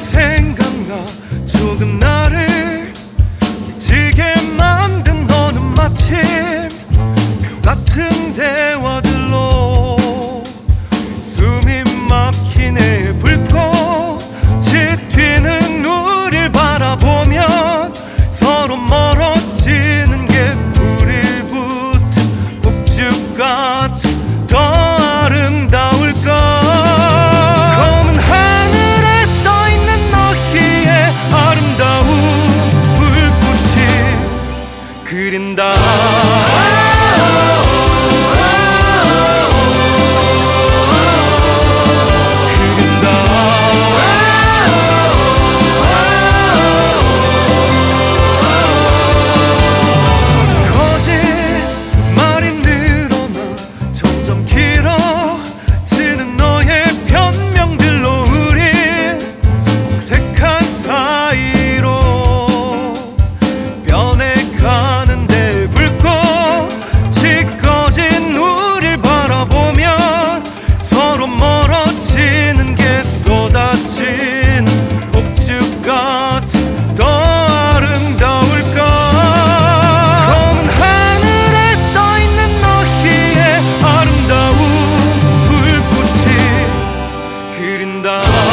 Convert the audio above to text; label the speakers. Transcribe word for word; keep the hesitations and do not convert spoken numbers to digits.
Speaker 1: 생각나. 조금 나를 미치게 만든 너는 마침 표 같은 대화들로 숨이 막히네. 불꽃이 튀는 우릴 바라보면 서로 멀어지는 게 불이 붙은 폭죽같이 더 아름다울까. 검은 하늘에 떠있는 너희의 아름다운 불꽃이 그린다.
Speaker 2: 그린다.